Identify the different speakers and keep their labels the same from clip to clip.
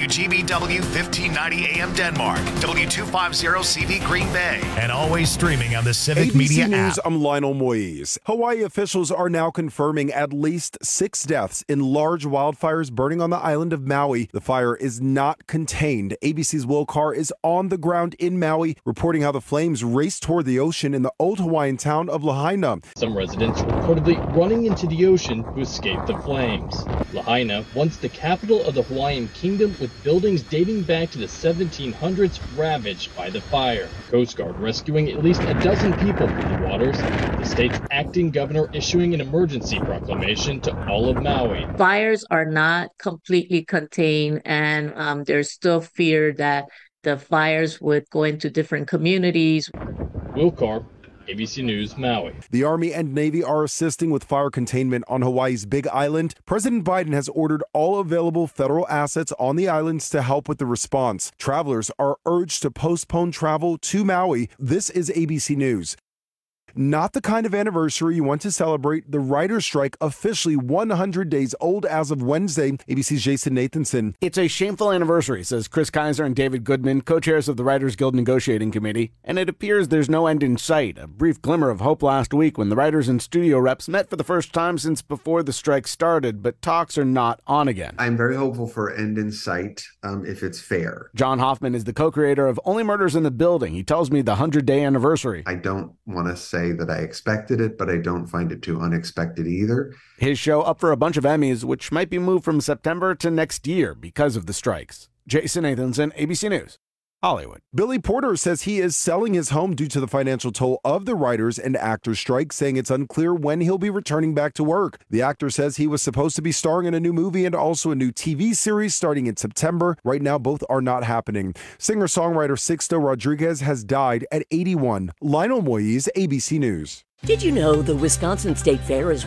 Speaker 1: WGBW 1590 AM Denmark, W250CV Green Bay, and always streaming on the Civic
Speaker 2: ABC
Speaker 1: Media
Speaker 2: News,
Speaker 1: app.
Speaker 2: I'm Lionel Moise. Hawaii officials are now confirming at least 6 deaths in large wildfires burning on the island of Maui. The fire is not contained. ABC's Will Carr is on the ground in Maui, reporting how the flames race toward the ocean in the old Hawaiian town of Lahaina.
Speaker 3: Some residents reportedly running into the ocean to escape the flames. Lahaina, once the capital of the Hawaiian kingdom with buildings dating back to the 1700s, ravaged by the fire. Coast Guard rescuing at least a dozen people from the waters. The state's acting governor issuing an emergency proclamation to all of Maui.
Speaker 4: Fires are not completely contained, and there's still fear that the fires would go into different communities.
Speaker 3: Will Carr, ABC News, Maui.
Speaker 2: The Army and Navy are assisting with fire containment on Hawaii's Big Island. President Biden has ordered all available federal assets on the islands to help with the response. Travelers are urged to postpone travel to Maui. This is ABC News. Not the kind of anniversary you want to celebrate. The writer's strike officially 100 days old as of Wednesday. ABC's Jason Nathanson.
Speaker 5: It's a shameful anniversary, says Chris Kaiser and David Goodman, co-chairs of the Writers Guild Negotiating Committee, and it appears there's no end in sight. A brief glimmer of hope last week when the writers and studio reps met for the first time since before the strike started, but talks are not on again.
Speaker 6: I'm very hopeful for end in sight if it's fair.
Speaker 5: John Hoffman is the co-creator of Only Murders in the Building. He tells me the 100-day anniversary.
Speaker 6: I don't want to say that I expected it, but I don't find it too unexpected either.
Speaker 5: His show up for a bunch of Emmys, which might be moved from September to next year because of the strikes. Jason Nathanson, ABC News, Hollywood.
Speaker 2: Billy Porter says he is selling his home due to the financial toll of the writers and actors strike, saying it's unclear when he'll be returning back to work. The actor says he was supposed to be starring in a new movie and also a new TV series starting in September. Right now, both are not happening. Singer-songwriter Sixto Rodriguez has died at 81. Lionel Moise, ABC News.
Speaker 7: Did you know the Wisconsin State Fair is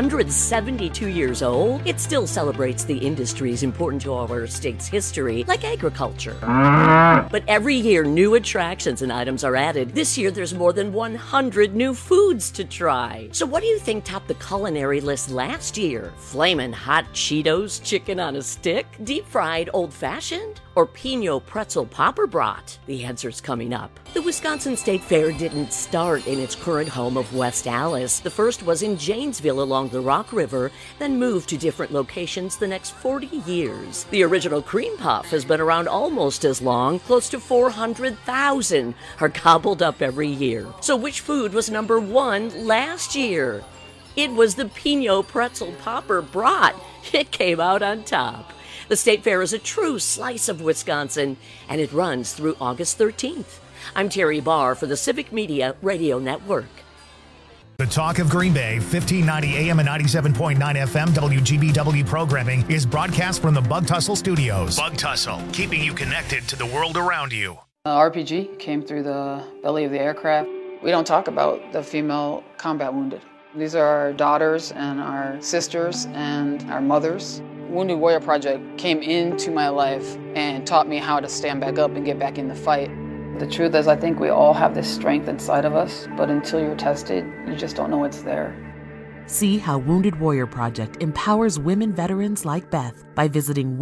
Speaker 7: 172 years old? It still celebrates the industries important to our state's history, like agriculture. But every year, new attractions and items are added. This year, there's more than 100 new foods to try. So what do you think topped the culinary list last year? Flamin' hot Cheetos, chicken on a stick, deep-fried old-fashioned, or Pino pretzel popper brat? The answer's coming up. The Wisconsin State Fair didn't start in its current home of West Allis. The first was in Janesville along the Rock River, then moved to different locations the next 40 years. The original cream puff has been around almost as long. Close to 400,000 are gobbled up every year. So which food was number one last year? It was the Pino pretzel popper brat. It came out on top. The State Fair is a true slice of Wisconsin, and it runs through August 13th. I'm Terry Barr for the Civic Media Radio Network.
Speaker 1: The Talk of Green Bay, 1590 AM and 97.9 FM WGBW programming is broadcast from the Bug Tussle Studios. Bug Tussle, keeping you connected to the world around you.
Speaker 8: RPG came through the belly of the aircraft. We don't talk about the female combat wounded. These are our daughters and our sisters and our mothers. Wounded Warrior Project came into my life and taught me how to stand back up and get back in the fight. The truth is, I think we all have this strength inside of us, but until you're tested, you just don't know it's there.
Speaker 9: See how Wounded Warrior Project empowers women veterans like Beth by visiting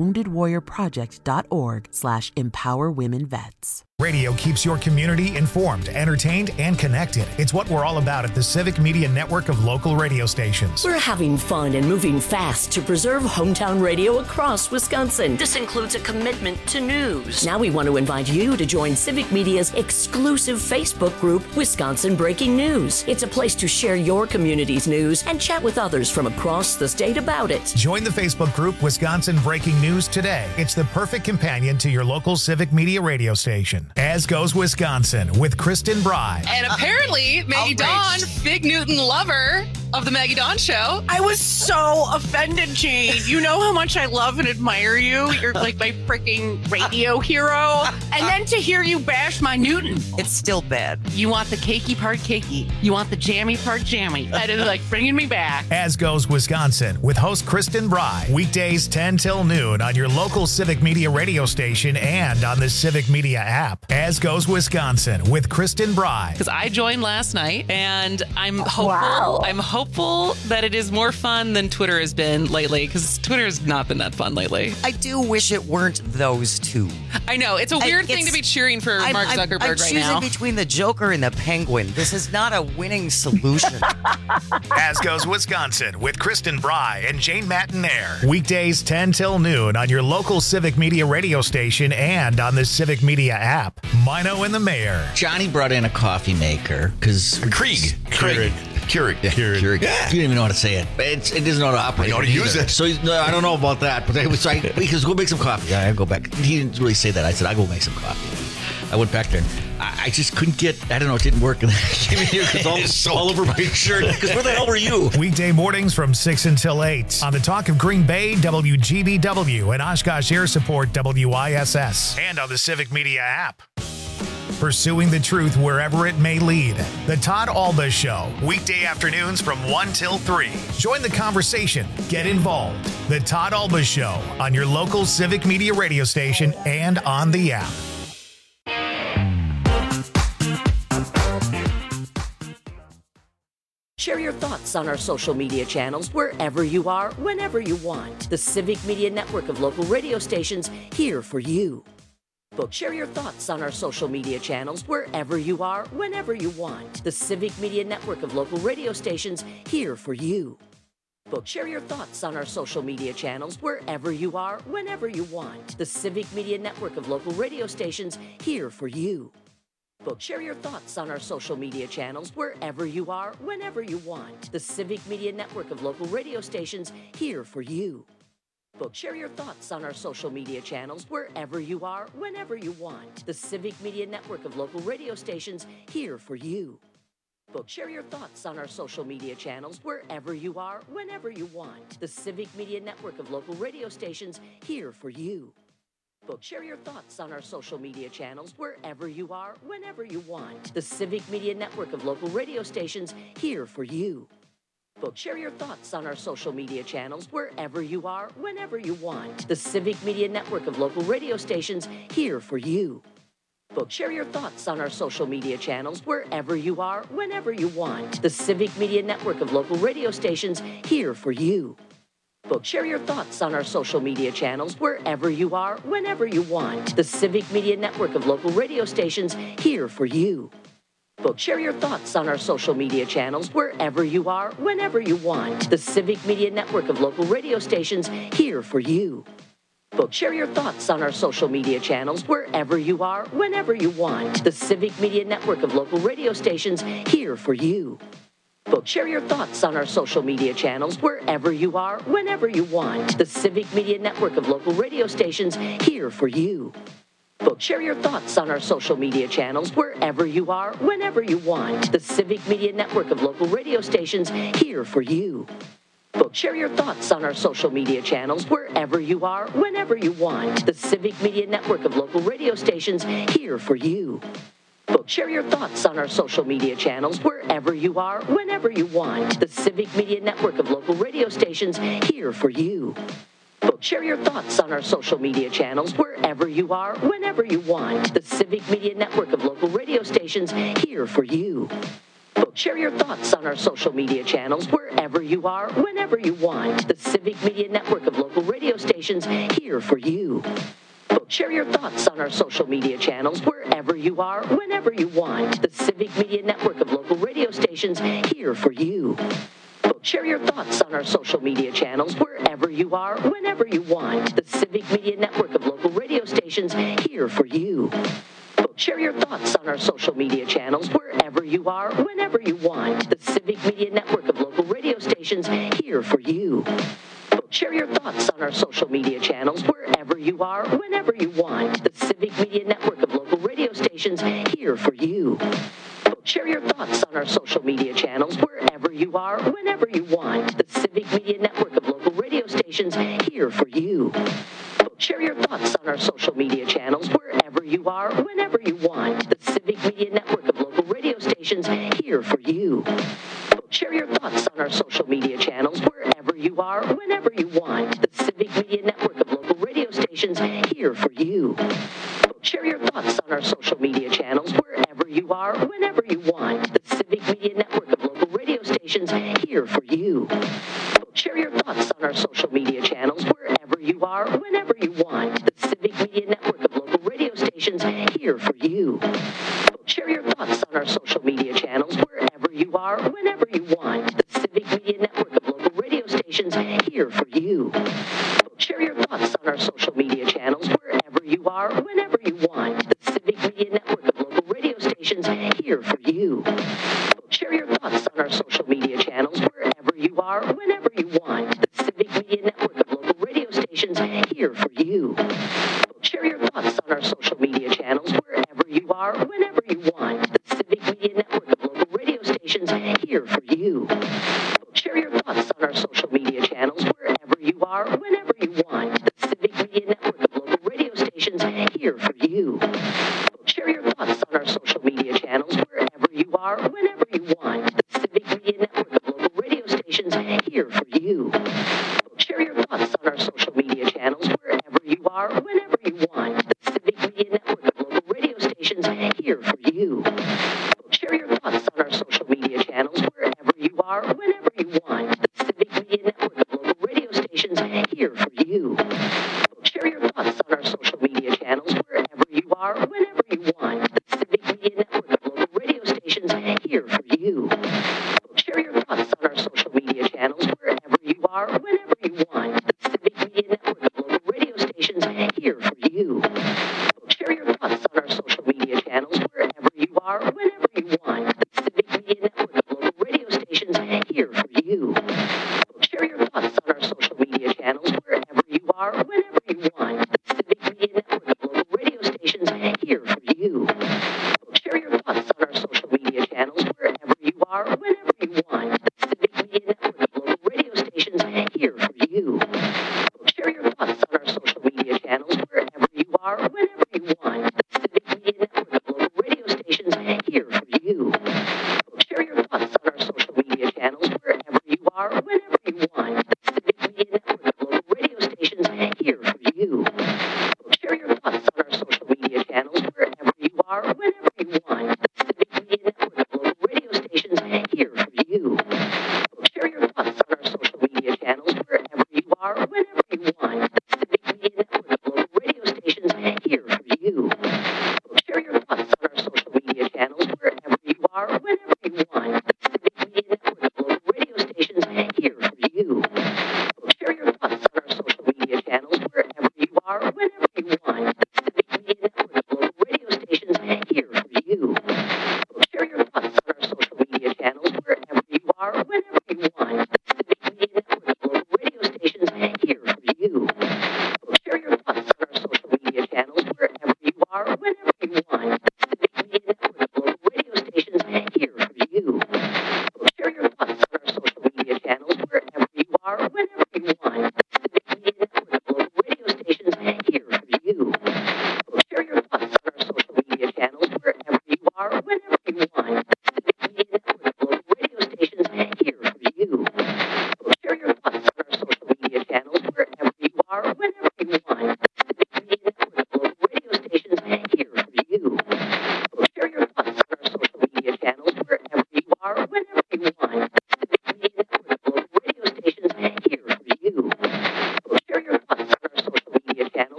Speaker 9: woundedwarriorproject.org/empowerwomenvets.
Speaker 1: Radio keeps your community informed, entertained, and connected. It's what we're all about at the Civic Media Network of local radio stations.
Speaker 7: We're having fun and moving fast to preserve hometown radio across Wisconsin. This includes a commitment to news. Now we want to invite you to join Civic Media's exclusive Facebook group, Wisconsin Breaking News. It's a place to share your community's news and chat with others from across the state about it.
Speaker 1: Join the Facebook group Wisconsin Breaking News today. It's the perfect companion to your local Civic Media radio station. As Goes Wisconsin with Kristen Bry.
Speaker 10: And apparently, Maggie Dawn, Big Newton lover of the Maggie Dawn Show.
Speaker 11: I was so offended, Jane. You know how much I love and admire you. You're like my freaking radio hero. And then to hear you bash my Newton.
Speaker 12: It's still bad.
Speaker 11: You want the cakey part cakey. You want the jammy part jammy. That is like bringing me back.
Speaker 1: As Goes Wisconsin with host Kristen Bry. Weekdays 10 till noon on your local Civic Media radio station and on the Civic Media app. As Goes Wisconsin with Kristen Bry.
Speaker 10: Because I joined last night and I'm hopeful.
Speaker 4: Wow.
Speaker 10: I'm hopeful hopeful that it is more fun than Twitter has been lately, because Twitter has not been that fun lately.
Speaker 12: I do wish it weren't those two.
Speaker 10: I know. It's a weird thing to be cheering for Mark Zuckerberg
Speaker 12: I'm
Speaker 10: right now.
Speaker 12: choosing between the Joker and the Penguin. This is not a winning solution.
Speaker 1: As Goes Wisconsin with Kristen Bry and Jane Matinaire. Weekdays 10 till noon on your local Civic Media radio station and on the Civic Media app. Mino and the Mayor.
Speaker 13: Johnny brought in a coffee maker because Keurig. Yeah. You don't even know how to say it. It doesn't know how to operate.
Speaker 14: I know how to use it.
Speaker 13: So I don't know about that. But because go make some coffee. Yeah, I go back. He didn't really say that. I said I go make some coffee. I went back there. And I just couldn't get. I don't know. It didn't work. And I came in here because all over my shirt. Because where the hell were you?
Speaker 1: Weekday mornings from 6 until 8 on the Talk of Green Bay, WGBW, and Oshkosh Air Support, WISS, and on the Civic Media app. Pursuing the truth wherever it may lead. The Todd Alba Show, weekday afternoons from 1 till 3. Join the conversation. Get involved. The Todd Alba Show on your local Civic Media radio station and on the app.
Speaker 7: Share your thoughts on our social media channels wherever you are, whenever you want. The Civic Media Network of local radio stations here for you. Share your thoughts on our social media channels wherever you are, whenever you want. The Civic Media Network of local radio stations here for you. Share your thoughts on our social media channels wherever you are, whenever you want. The Civic Media Network of local radio stations here for you. Share your thoughts on our social media channels wherever you are, whenever you want. The Civic Media Network of local radio stations here for you. Share your thoughts on our social media channels wherever you are, whenever you want. The Civic Media Network of local radio stations here for you. Share your thoughts on our social media channels wherever you are, whenever you want. The Civic Media Network of local radio stations here for you. Share your thoughts on our social media channels wherever you are, whenever you want. The Civic Media Network of local radio stations here for you. Share your thoughts on our social media channels wherever you are, whenever you want. The Civic Media Network of local radio stations here for you. Share your thoughts on our social media channels wherever you are, whenever you want. The Civic Media Network of local radio stations here for you. Share your thoughts on our social media channels wherever you are, whenever you want. The Civic Media Network of local radio stations here for you. Share your thoughts on our social media channels wherever you are, whenever you want. The Civic Media Network of local radio stations here for you. Share your thoughts on our social media channels wherever you are, whenever you want. The Civic Media Network of local radio stations here for you. Share your thoughts on our social media channels wherever you are, whenever you want. The Civic Media Network of local radio stations here for you. Share your thoughts on our social media channels wherever you are, whenever you want. The Civic Media Network of local radio stations here for you. Share your thoughts on our social media channels wherever you are, whenever you want. The Civic Media Network of local radio stations here for you. Share your thoughts on our social media channels wherever you are, whenever you want. The Civic Media Network of local radio stations here for you. Share your thoughts on our social media channels wherever you are, whenever you want. The Civic Media Network of local radio stations here for you. Share your thoughts on our social media channels wherever you are, whenever you want. The Civic Media Network of local radio stations here for you. Share your thoughts on our social media channels wherever you are, whenever you want. The Civic Media Network of local radio stations here for you. Share your thoughts on our social media channels wherever you are, whenever you want. The Civic Media Network of local radio stations here for you. Share your thoughts on our social media channels wherever you are, whenever you want. The Civic Media Network of local radio stations here for you. Share your thoughts on our social media channels wherever you are, whenever you want. The Civic Media Network of local radio stations here for you. Share your thoughts on our social media channels wherever you are, whenever you want. The Civic Media Network of local radio stations here for you. Share your thoughts on our social media channels wherever you are, whenever you want. The Civic Media Network of local radio stations here for you. Share your thoughts on our social media channels wherever you are, whenever you want. The Civic Media Network of local radio stations here for you. Share your thoughts on our social media channels wherever you are, whenever you want. The Civic Media Network of local radio stations stations here for you. Share your thoughts on our social media channels wherever you are, whenever you want. The Civic Media Network of local radio stations here for you. Share your thoughts on our social media channels wherever you are, whenever you want. The Civic Media Network of local radio stations here for you. Share your thoughts on our social media channels wherever you are, whenever you want. The Civic Media Network of local radio stations here for you. Share your thoughts on our social media channels wherever you are, whenever you want. The Civic Media Network of local radio stations here for you. Share your thoughts on our social media channels wherever you are, whenever you want. The Civic Media Network of local radio stations here for you. Share your thoughts on our social media channels wherever you are, whenever you want. The Civic Media Network of local radio stations here for you. Share your thoughts on our social media channels wherever you are, whenever you want. The Civic Media Network of local radio stations here for you. Share your thoughts on our social media channels wherever you are, whenever you want. The Civic Media Network of local radio stations here for you. Share your thoughts on our social media channels wherever you are, whenever you want. The Civic Media Network of local radio stations here for you. Share your thoughts on our social media channels wherever you are,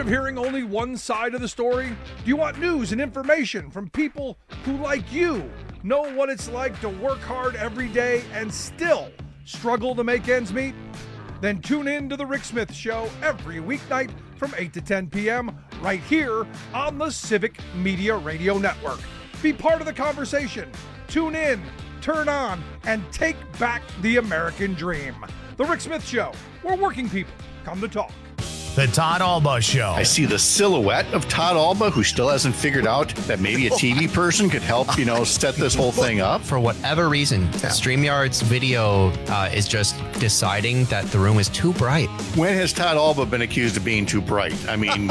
Speaker 14: of hearing only one side of the story? Do you want news and information from people who, like you, know what it's like to work hard every day and still struggle to make ends meet? Then tune in to The Rick Smith Show every weeknight from 8 to 10 p.m. right here on the Civic Media Radio Network. Be part of the conversation. Tune in, turn on, and take back the American dream. The Rick Smith Show, where working people come to talk.
Speaker 1: The Todd Alba Show.
Speaker 15: I see the silhouette of Todd Alba, who still hasn't figured out that maybe a TV person could help, set this whole thing up.
Speaker 16: For whatever reason, StreamYard's video is just deciding that the room is too bright.
Speaker 15: When has Todd Alba been accused of being too bright? I mean,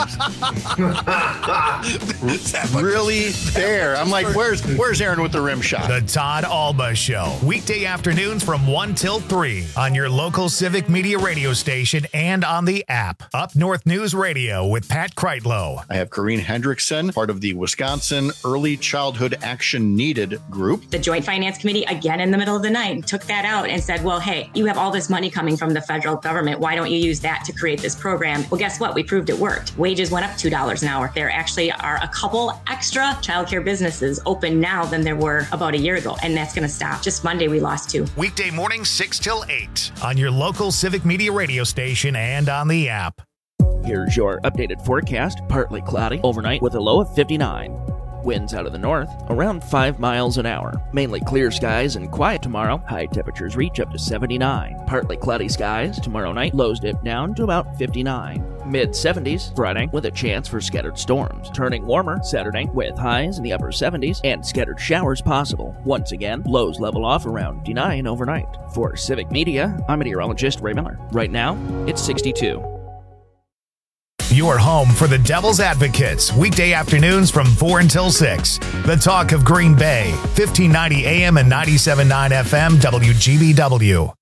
Speaker 15: really there. I'm like, where's Aaron with the rim shot?
Speaker 1: The Todd Alba Show. Weekday afternoons from 1 till 3 on your local Civic Media radio station and on the app. Up North News Radio with Pat Kreitlow.
Speaker 15: I have Corrine Hendrickson, part of the Wisconsin Early Childhood Action Needed group.
Speaker 17: The Joint Finance Committee, again in the middle of the night, took that out and said, well, hey, you have all this money coming from the federal government. Why don't you use that to create this program? Well, guess what? We proved it worked. Wages went up $2 an hour. There actually are a couple extra childcare businesses open now than there were about a year ago, and that's going to stop. Just Monday, we lost 2.
Speaker 1: Weekday mornings 6 till 8 on your local Civic Media radio station and on the app.
Speaker 18: Here's your updated forecast. Partly cloudy overnight with a low of 59. Winds out of the north around 5 miles an hour. Mainly clear skies and quiet tomorrow. High temperatures reach up to 79. Partly cloudy skies tomorrow night. Lows dip down to about 59. Mid-70s Friday with a chance for scattered storms. Turning warmer Saturday with highs in the upper 70s and scattered showers possible. Once again, lows level off around 59 overnight. For Civic Media, I'm meteorologist Ray Miller. Right now, it's 62.
Speaker 1: Your home for the Devil's Advocates, weekday afternoons from 4 until 6. The talk of Green Bay, 1590 AM and 97.9 FM, WGBW.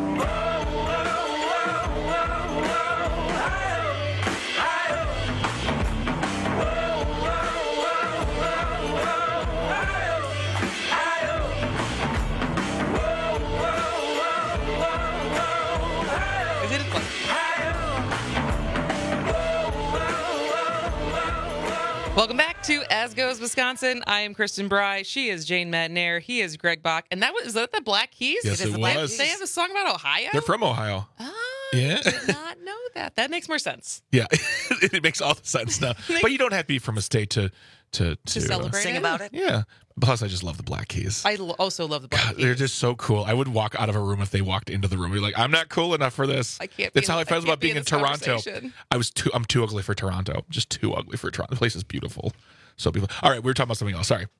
Speaker 10: Welcome back to As Goes Wisconsin. I am Kristen Bry. She is Jane Madnair. He is Greg Bach. And is that the Black Keys?
Speaker 19: Yes, it was.
Speaker 10: They have a song about Ohio?
Speaker 19: They're from Ohio.
Speaker 10: Yeah. I did not know that. That makes more sense.
Speaker 19: Yeah, it makes all the sense now. But you don't have to be from a state to
Speaker 10: celebrate
Speaker 12: sing about it.
Speaker 19: Yeah. Plus, I just love the Black Keys.
Speaker 10: I also love the Black Keys.
Speaker 19: They're just so cool. I would walk out of a room if they walked into the room. You're like, I'm not cool enough for this.
Speaker 10: I can't.
Speaker 19: That's how I felt about being in Toronto.
Speaker 10: I'm
Speaker 19: too ugly for Toronto. Just too ugly for Toronto. The place is beautiful. So beautiful. All right, we were talking about something else. Sorry.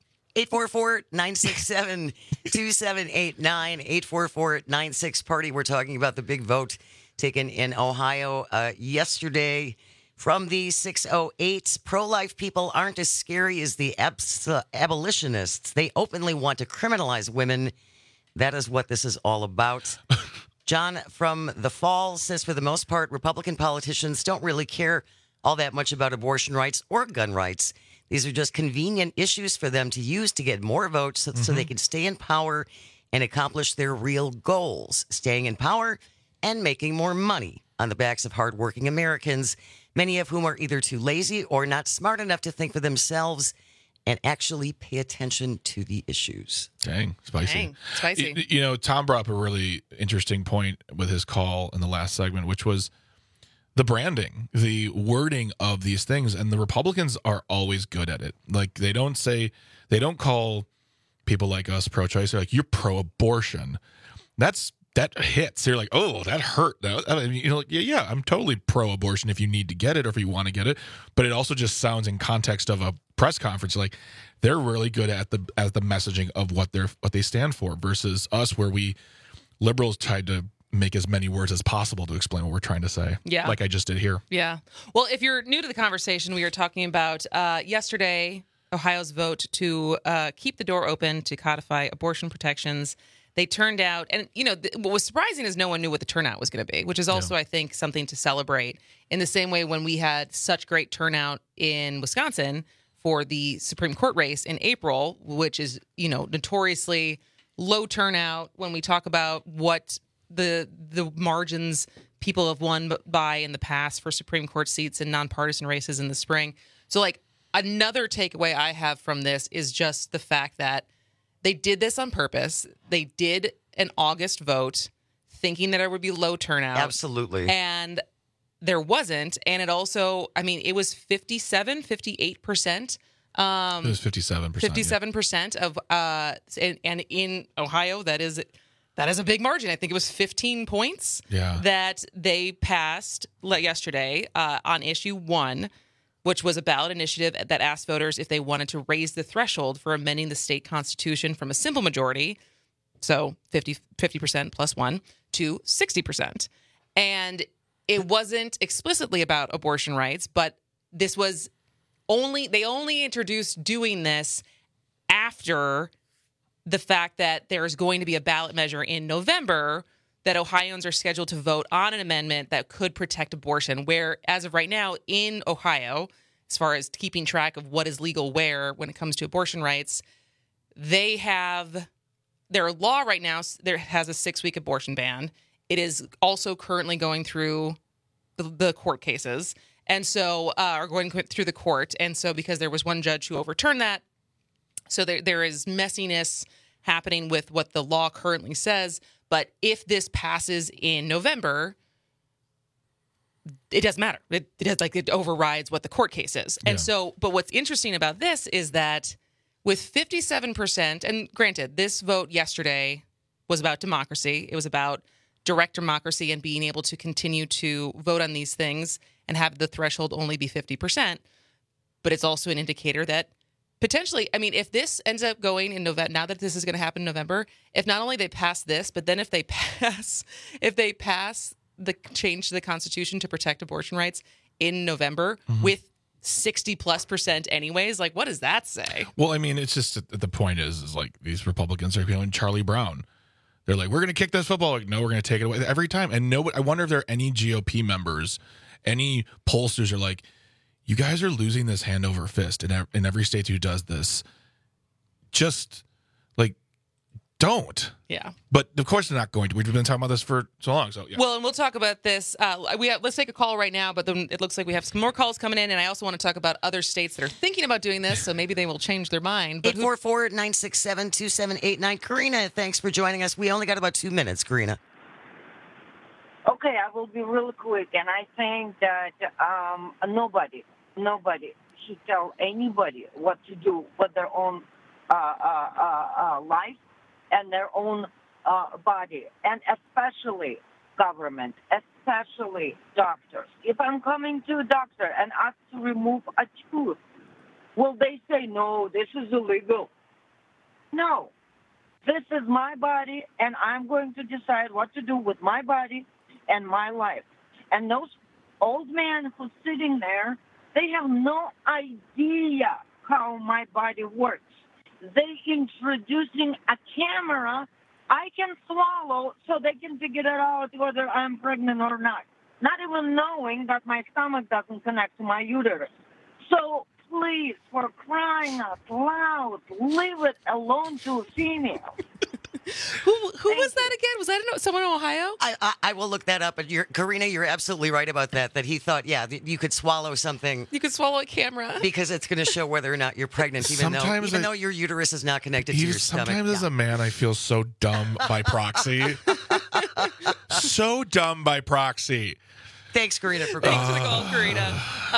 Speaker 12: 844-967-2789. 844-96-PARTY. We're talking about the big vote taken in Ohio yesterday. From the 608, pro-life people aren't as scary as the abolitionists. They openly want to criminalize women. That is what this is all about. John from the Falls says, for the most part, Republican politicians don't really care all that much about abortion rights or gun rights. These are just convenient issues for them to use to get more votes so they can stay in power and accomplish their real goals, staying in power and making more money on the backs of hardworking Americans, many of whom are either too lazy or not smart enough to think for themselves and actually pay attention to the issues.
Speaker 19: Dang, spicy. You know, Tom brought up a really interesting point with his call in the last segment, which was the branding, the wording of these things. And the Republicans are always good at it. Like, they don't call people like us pro-choice. They're like, you're pro-abortion. That hits. They're like, oh, that hurt. I mean, yeah, I'm totally pro-abortion if you need to get it or if you want to get it. But it also just sounds in context of a press conference like they're really good at the messaging of what they stand for versus us, where we liberals tried to make as many words as possible to explain what we're trying to say.
Speaker 10: Yeah,
Speaker 19: like I just did here.
Speaker 10: Yeah. Well, if you're new to the conversation, we were talking about yesterday Ohio's vote to keep the door open to codify abortion protections. They turned out, and what was surprising is no one knew what the turnout was going to be, which is also, I think, something to celebrate. In the same way when we had such great turnout in Wisconsin for the Supreme Court race in April, which is, notoriously low turnout when we talk about what the margins people have won by in the past for Supreme Court seats and nonpartisan races in the spring. So, like, another takeaway I have from this is just the fact that they did this on purpose. They did an August vote thinking that there would be low turnout.
Speaker 12: Absolutely.
Speaker 10: And there wasn't. And it also, I mean, it was 58%.
Speaker 19: It was 57%.
Speaker 10: 57% of, and in Ohio, that is a big margin. I think it was 15 points that they passed yesterday on issue 1, which was a ballot initiative that asked voters if they wanted to raise the threshold for amending the state constitution from a simple majority, so 50% plus 1, to 60%. And it wasn't explicitly about abortion rights, but this was they only introduced doing this after the fact that there's going to be a ballot measure in November that Ohioans are scheduled to vote on an amendment that could protect abortion, where as of right now in Ohio, as far as keeping track of what is legal where when it comes to abortion rights, they have their law right now has a 6-week abortion ban. It is also currently going through the court cases, and so are going through the court. And so because there was one judge who overturned that, so there is messiness happening with what the law currently says. But if this passes in November, it doesn't matter. It overrides what the court case is. And so, but what's interesting about this is that with 57%, and granted, this vote yesterday was about democracy. It was about direct democracy and being able to continue to vote on these things and have the threshold only be 50%. But it's also an indicator that potentially, I mean, if this ends up going in November, now that this is going to happen in November, if not only they pass this, but then if they pass the change to the Constitution to protect abortion rights in November with 60+% anyways, like, what does that say?
Speaker 19: Well, I mean, it's just the point is like these Republicans are feeling Charlie Brown. They're like, we're going to kick this football. Like, no, we're going to take it away every time. And I wonder if there are any GOP members, any pollsters are like, you guys are losing this hand over fist in every state who does this. Just like, don't.
Speaker 10: Yeah.
Speaker 19: But of course they're not going to. We've been talking about this for so long. So yeah.
Speaker 10: Well, and we'll talk about this. Let's take a call right now, but then it looks like we have some more calls coming in, and I also want to talk about other states that are thinking about doing this, so maybe they will change their mind.
Speaker 12: 844-967-2789. Karina, thanks for joining us. We only got about 2 minutes, Karina.
Speaker 20: Okay, I will be really quick, and I think that nobody should tell anybody what to do with their own life and their own body, and especially government, especially doctors. If I'm coming to a doctor and asked to remove a tooth, will they say, no, this is illegal? No. This is my body, and I'm going to decide what to do with my body and my life. And those old men who's sitting there, they have no idea how my body works. They introducing a camera I can swallow so they can figure it out whether I'm pregnant or not. Not even knowing that my stomach doesn't connect to my uterus. So please, for crying out loud, leave it alone to a female.
Speaker 10: Who was that again? Was that someone in Ohio?
Speaker 12: I will look that up. But Karina, you're absolutely right about that. That he thought, you could swallow something.
Speaker 10: You could swallow a camera
Speaker 12: because it's going to show whether or not you're pregnant, even though your uterus is not connected to your stomach.
Speaker 19: Sometimes as a man, I feel so dumb by proxy. So dumb by proxy.
Speaker 12: Thanks, Karina, for
Speaker 10: Thanks for the call, Karina.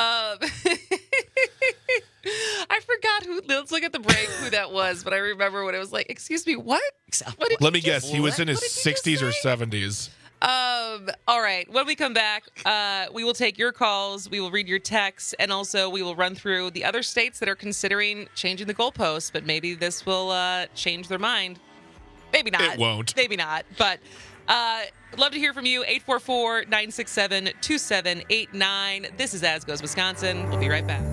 Speaker 10: I forgot let's look at the break who that was, but I remember when it was like, excuse me, what?
Speaker 19: Let me guess. He was in his 60s or 70s.
Speaker 10: All right. When we come back, we will take your calls, we will read your texts, and also we will run through the other states that are considering changing the goalposts, but maybe this will change their mind. Maybe not.
Speaker 19: It won't.
Speaker 10: Maybe not. But love to hear from you. 844-967-2789. This is As Goes Wisconsin. We'll be right back.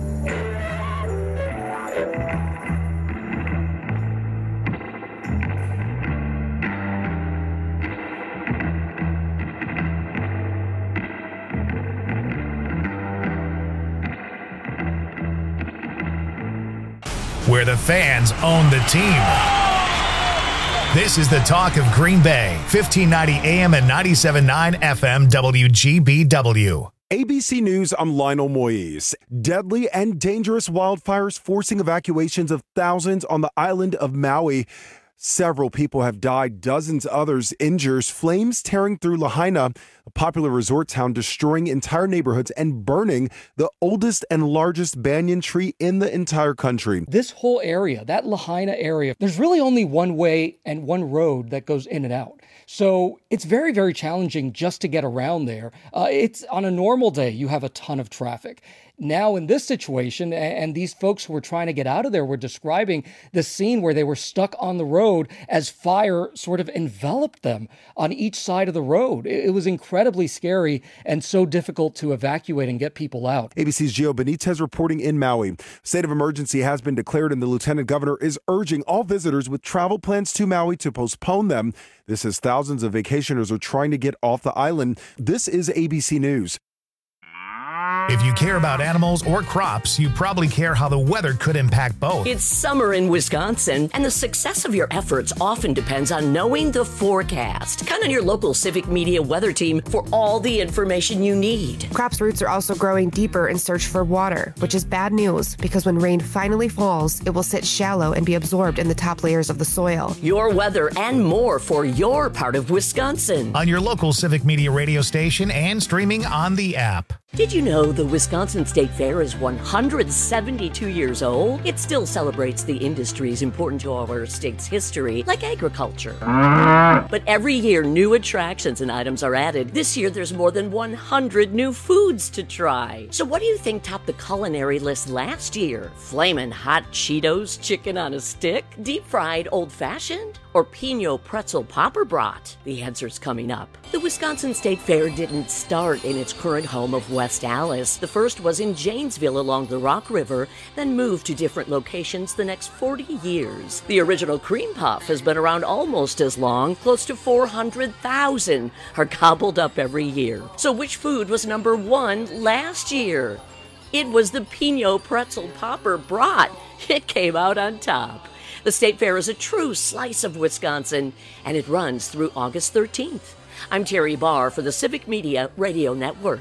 Speaker 1: Where the fans own the team. This is the talk of Green Bay, 1590 AM and 97.9 FM WGBW.
Speaker 2: ABC News, I'm Lionel Moyes. Deadly and dangerous wildfires forcing evacuations of thousands on the island of Maui. Several people have died, dozens others injured. Flames tearing through Lahaina, a popular resort town, destroying entire neighborhoods and burning the oldest and largest banyan tree in the entire country.
Speaker 21: This whole area, that Lahaina area, there's really only one way and one road that goes in and out. So it's very, very challenging just to get around there. It's on a normal day, you have a ton of traffic. Now in this situation, and these folks who were trying to get out of there were describing the scene where they were stuck on the road as fire sort of enveloped them on each side of the road. It was incredibly scary and so difficult to evacuate and get people out.
Speaker 2: ABC's Gio Benitez reporting in Maui. State of emergency has been declared and the lieutenant governor is urging all visitors with travel plans to Maui to postpone them. This as thousands of vacationers are trying to get off the island. This is ABC News.
Speaker 1: If you care about animals or crops, you probably care how the weather could impact both.
Speaker 7: It's summer in Wisconsin, and the success of your efforts often depends on knowing the forecast. Count on your local Civic Media weather team for all the information you need.
Speaker 22: Crops' roots are also growing deeper in search for water, which is bad news because when rain finally falls, it will sit shallow and be absorbed in the top layers of the soil.
Speaker 7: Your weather and more for your part of Wisconsin.
Speaker 1: On your local Civic Media radio station and streaming on the app.
Speaker 7: Did you know the Wisconsin State Fair is 172 years old? It still celebrates the industries important to our state's history, like agriculture. But every year, new attractions and items are added. This year, there's more than 100 new foods to try. So what do you think topped the culinary list last year? Flamin' hot Cheetos chicken on a stick? Deep-fried old-fashioned? Or Pinot pretzel popper brat? The answer's coming up. The Wisconsin State Fair didn't start in its current home of West Allis. The first was in Janesville along the Rock River, then moved to different locations the next 40 years. The original cream puff has been around almost as long. Close to 400,000 are gobbled up every year. So which food was number one last year? It was the Pinot pretzel popper brat. It came out on top. The State Fair is a true slice of Wisconsin, and it runs through August 13th. I'm Terry Barr for the Civic Media Radio Network.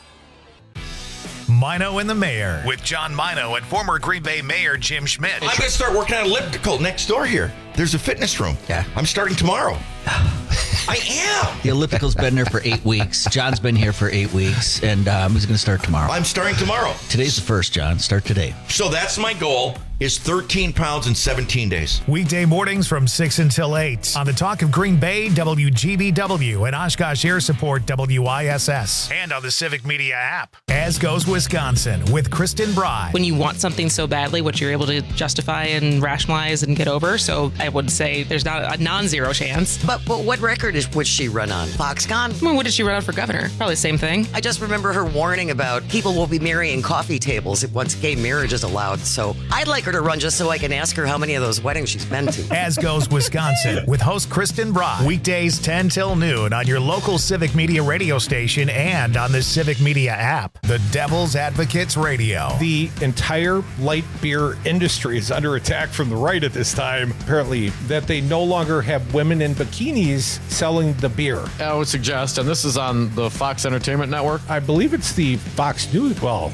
Speaker 1: Mino and the Mayor with John Mino and former Green Bay Mayor Jim Schmidt.
Speaker 23: I'm going to start working on elliptical next door here. There's a fitness room. Yeah. I'm starting tomorrow. I am.
Speaker 13: The elliptical's been there for 8 weeks. John's been here for 8 weeks, and he's going to start tomorrow.
Speaker 23: I'm starting tomorrow.
Speaker 13: Today's the first, John. Start today.
Speaker 23: So that's my goal, is 13 pounds in 17 days.
Speaker 1: Weekday mornings from 6 until 8 on the Talk of Green Bay, WGBW, and Oshkosh Air Support, WISS, and on the Civic Media app. As goes Wisconsin with Kristen Bride.
Speaker 10: When you want something so badly, what you're able to justify and rationalize and get over. So I would say there's not a non-zero chance.
Speaker 12: But what record would she run on? Foxconn?
Speaker 10: Well, what did she run on for governor? Probably the same thing.
Speaker 12: I just remember her warning about people will be marrying coffee tables once gay marriage is allowed. So I'd like her to run just so I can ask her how many of those weddings she's been to.
Speaker 1: As goes Wisconsin with host Kristen Bride. Weekdays 10 till noon on your local Civic Media radio station and on the Civic Media app. The Devil's Advocates Radio.
Speaker 24: The entire light beer industry is under attack from the right at this time. Apparently, that they no longer have women in bikinis selling the beer.
Speaker 25: I would suggest, and this is on the Fox Entertainment Network.
Speaker 24: I believe it's the Fox News. Well,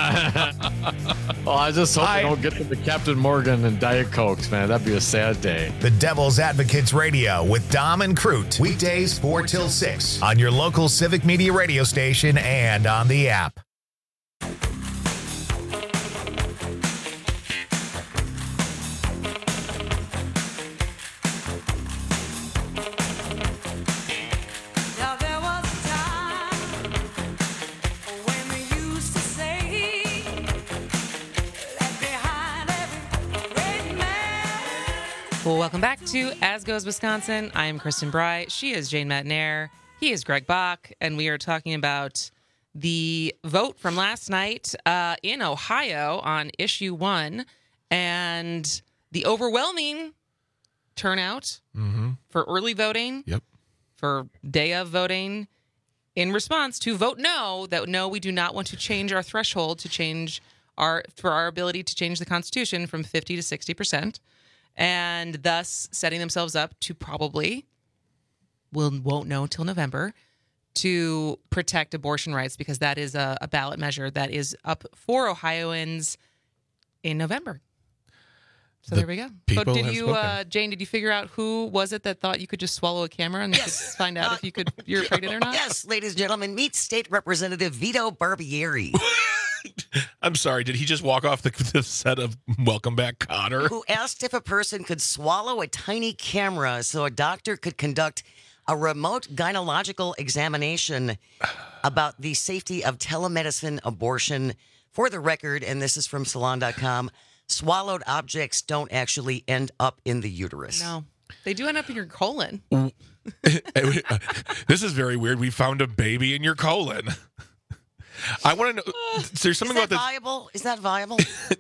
Speaker 25: I just hope they don't get to the Captain Morgan and Diet Cokes, man. That'd be a sad day.
Speaker 1: The Devil's Advocates Radio with Dom and Crute. Weekdays 4 till 6 on your local Civic Media radio station and on the app.
Speaker 10: Well, welcome back to As Goes Wisconsin. I am Kristen Bry. She is Jane Matnair. He is Greg Bach. And we are talking about the vote from last night in Ohio on Issue 1 and the overwhelming turnout for early voting, for day of voting, in response to vote no, that no, we do not want to change our threshold to change for our ability to change the Constitution from 50 to 60%. and thus setting themselves up to probably, won't know till November, to protect abortion rights, because that is a ballot measure that is up for Ohioans in November. So there we go. So did you, Jane, did you figure out who was it that thought you could just swallow a camera and you could find out if you're pregnant or not?
Speaker 12: Yes, ladies and gentlemen, meet State Representative Vito Barbieri.
Speaker 19: I'm sorry, did he just walk off the set of Welcome Back, Kotter?
Speaker 12: Who asked if a person could swallow a tiny camera so a doctor could conduct a remote gynecological examination about the safety of telemedicine abortion. For the record, and this is from Salon.com, swallowed objects don't actually end up in the uterus.
Speaker 10: No, they do end up in your colon.
Speaker 19: This is very weird. We found a baby in your colon. I want to know. There's something about this.
Speaker 12: Is that viable?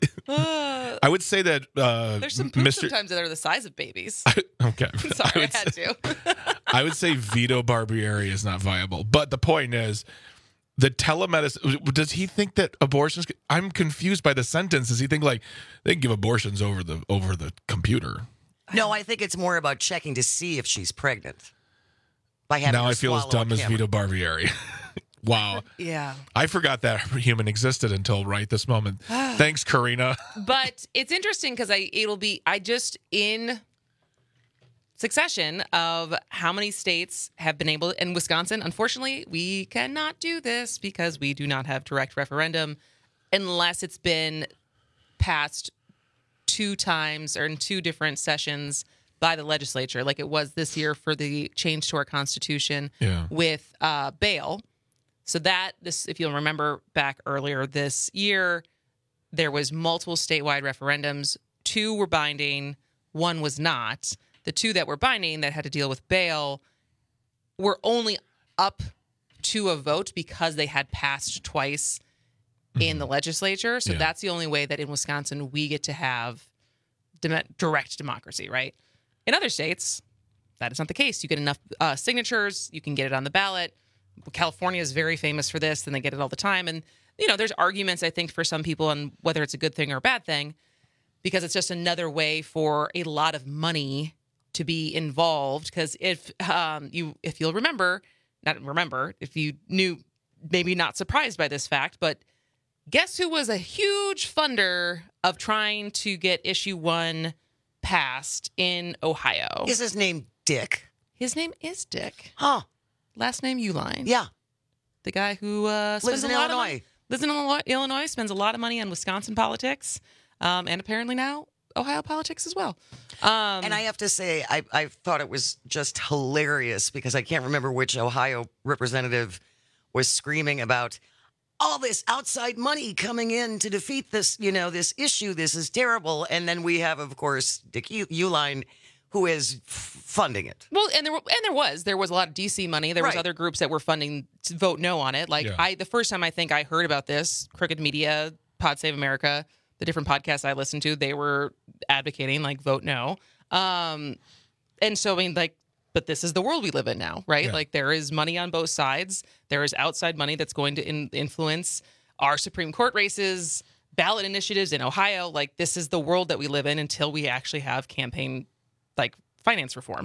Speaker 19: I would say that
Speaker 10: there's some poops sometimes that are the size of babies.
Speaker 19: Okay.
Speaker 10: Sorry, I had to.
Speaker 19: I would say Vito Barbieri is not viable. But the point is, the telemedicine, does he think that abortions, I'm confused by the sentence. Does he think like they can give abortions over the computer?
Speaker 12: No, I think it's more about checking to see if she's pregnant. By having
Speaker 19: now
Speaker 12: her
Speaker 19: I feel as
Speaker 12: swallow
Speaker 19: dumb
Speaker 12: a
Speaker 19: as
Speaker 12: camera.
Speaker 19: Vitto Barbieri. Wow.
Speaker 10: Yeah.
Speaker 19: I forgot that human existed until right this moment. Thanks, Karina.
Speaker 10: But it's interesting because I just in succession of how many states have been able, in Wisconsin, unfortunately, we cannot do this because we do not have direct referendum unless it's been passed 2 times or in 2 different sessions by the legislature, like it was this year for the change to our Constitution with bail. So if you'll remember back earlier this year, there was multiple statewide referendums. 2 were binding, 1 was not. The 2 that were binding that had to deal with bail were only up to a vote because they had passed twice in the legislature. So that's the only way that in Wisconsin we get to have direct democracy, right? In other states, that is not the case. You get enough signatures, you can get it on the ballot. California is very famous for this, and they get it all the time. And, there's arguments, I think, for some people on whether it's a good thing or a bad thing, because it's just another way for a lot of money to be involved. Because if you'll remember, if you knew, maybe not surprised by this fact, but guess who was a huge funder of trying to get issue 1 passed in Ohio?
Speaker 12: Is his name Dick?
Speaker 10: His name is Dick.
Speaker 12: Huh.
Speaker 10: Last name Uline.
Speaker 12: Yeah.
Speaker 10: The guy who
Speaker 12: lives in Illinois.
Speaker 10: Lives in Illinois, spends a lot of money on Wisconsin politics, and apparently now Ohio politics as well.
Speaker 12: And I have to say, I thought it was just hilarious because I can't remember which Ohio representative was screaming about all this outside money coming in to defeat this, this issue. This is terrible. And then we have, of course, Dick Uline, who is funding it.
Speaker 10: Well, and there was a lot of DC money. There was other groups that were funding to vote no on it. Like the first time I think I heard about this, Crooked Media, Pod Save America, the different podcasts I listened to, they were advocating like vote no. And so but this is the world we live in now, right? Yeah. Like there is money on both sides. There is outside money that's going to influence our Supreme Court races, ballot initiatives in Ohio. Like this is the world that we live in until we actually have campaign finance reform.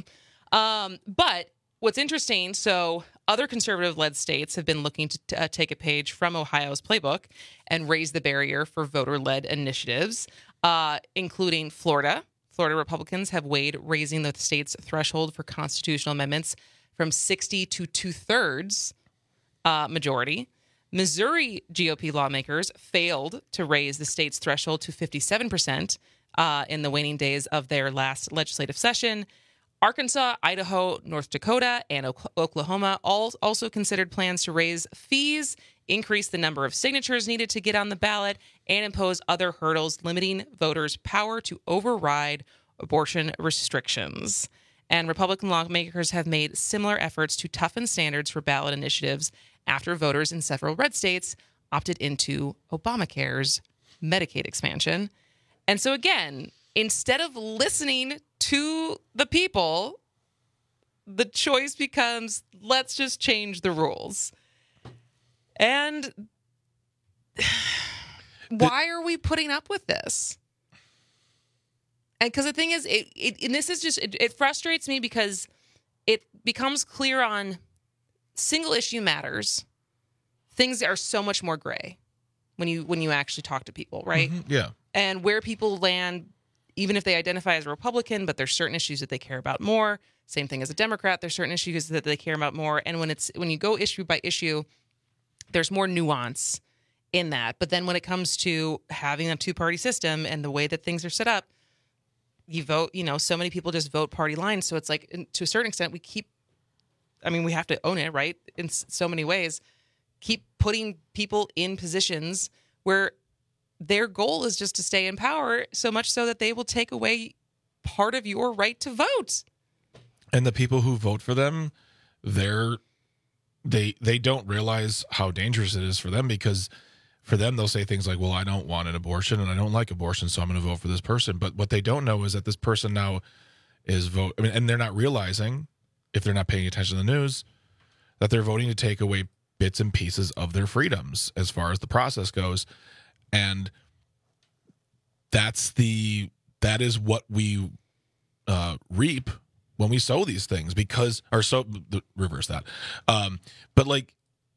Speaker 10: But what's interesting, so other conservative-led states have been looking to take a page from Ohio's playbook and raise the barrier for voter-led initiatives, including Florida. Florida Republicans have weighed raising the state's threshold for constitutional amendments from 60 to 2/3 majority. Missouri GOP lawmakers failed to raise the state's threshold to 57%. In the waning days of their last legislative session. Arkansas, Idaho, North Dakota, and Oklahoma all also considered plans to raise fees, increase the number of signatures needed to get on the ballot, and impose other hurdles limiting voters' power to override abortion restrictions. And Republican lawmakers have made similar efforts to toughen standards for ballot initiatives after voters in several red states opted into Obamacare's Medicaid expansion. And so again, instead of listening to the people, the choice becomes, let's just change the rules. And why are we putting up with this? And because the thing is, it frustrates me because it becomes clear on single issue matters. Things are so much more gray when you actually talk to people, right?
Speaker 19: Mm-hmm. Yeah.
Speaker 10: And where people land, even if they identify as a Republican, but there's certain issues that they care about more. Same thing as a Democrat. There's certain issues that they care about more. And when you go issue by issue, there's more nuance in that. But then when it comes to having a two-party system and the way that things are set up, you vote, so many people just vote party lines. So it's like, to a certain extent, we have to own it, right? In so many ways, keep putting people in positions where their goal is just to stay in power, so much so that they will take away part of your right to vote.
Speaker 19: And the people who vote for them, they don't realize how dangerous it is for them, because for them, they'll say things like, well, I don't want an abortion and I don't like abortion, so I'm going to vote for this person. But what they don't know is that this person now is and they're not realizing, if they're not paying attention to the news, that they're voting to take away bits and pieces of their freedoms as far as the process goes. And that is what we reap when we sow these things, reverse that. But like,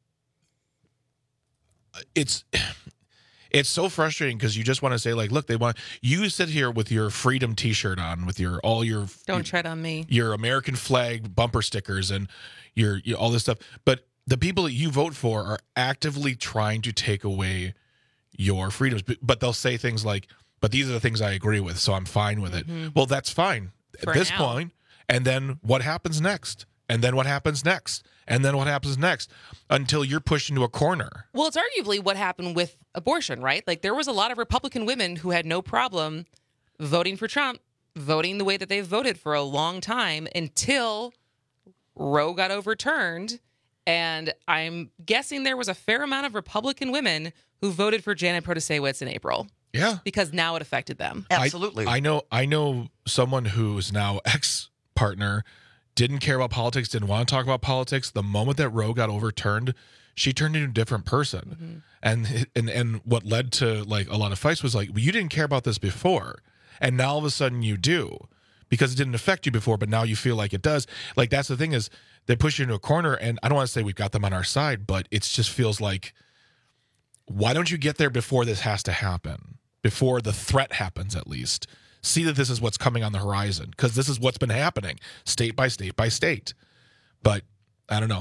Speaker 19: it's so frustrating because you just want to say, like, look, you sit here with your freedom T-shirt on, with
Speaker 10: don't tread on me,
Speaker 19: your American flag bumper stickers, and your all this stuff. But the people that you vote for are actively trying to take away your freedoms. But they'll say things like, "But these are the things I agree with, so I'm fine with it." Well, that's fine at this point. And then what happens next? And then what happens next? And then what happens next? Until you're pushed into a corner.
Speaker 10: Well, it's arguably what happened with abortion, right? Like, there was a lot of Republican women who had no problem voting for Trump, voting the way that they voted for a long time until Roe got overturned. And I'm guessing there was a fair amount of Republican women who voted for Janet Protasiewicz in April.
Speaker 19: Yeah.
Speaker 10: Because now it affected them.
Speaker 12: Absolutely.
Speaker 19: I know someone who's now ex-partner didn't care about politics, didn't want to talk about politics. The moment that Roe got overturned, she turned into a different person. And what led to like a lot of fights was like, well, you didn't care about this before, and now all of a sudden you do, because it didn't affect you before, but now you feel like it does. Like, that's the thing, is they push you into a corner, and I don't want to say we've got them on our side, but it just feels like, why don't you get there before this has to happen? Before the threat happens, at least. See that this is what's coming on the horizon, because this is what's been happening state by state by state. But I don't know.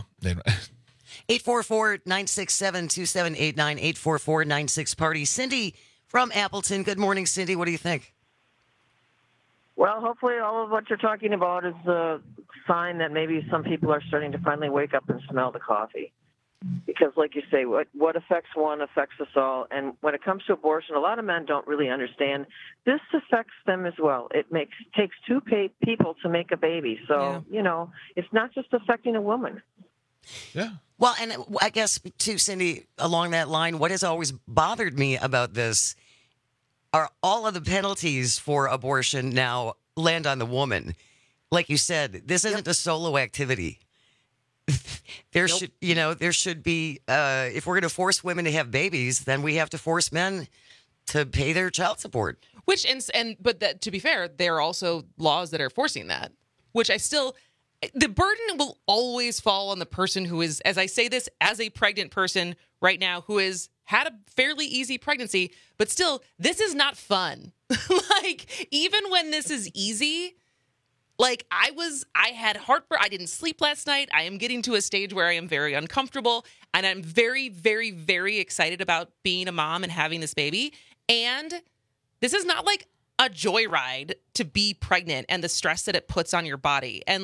Speaker 12: 844-967-2789, 844-96-PARTY. Cindy from Appleton. Good morning, Cindy. What do you think?
Speaker 3: Well, hopefully all of what you're talking about is a sign that maybe some people are starting to finally wake up and smell the coffee. Because, like you say, what affects one affects us all. And when it comes to abortion, a lot of men don't really understand this affects them as well. It takes two people to make a baby. So, it's not just affecting a woman.
Speaker 19: Yeah.
Speaker 12: Well, and I guess, too, Cindy, along that line, what has always bothered me about this are all of the penalties for abortion now land on the woman. Like you said, this isn't a solo activity. There should be, if we're going to force women to have babies, then we have to force men to pay their child support.
Speaker 10: But to be fair, there are also laws that are forcing that, which the burden will always fall on the person who is, as I say this, as a pregnant person right now, who has had a fairly easy pregnancy, but still, this is not fun. Like, even when this is easy, like, I had heartburn. I didn't sleep last night. I am getting to a stage where I am very uncomfortable, and I'm very, very, very excited about being a mom and having this baby. And this is not like a joyride to be pregnant and the stress that it puts on your body. And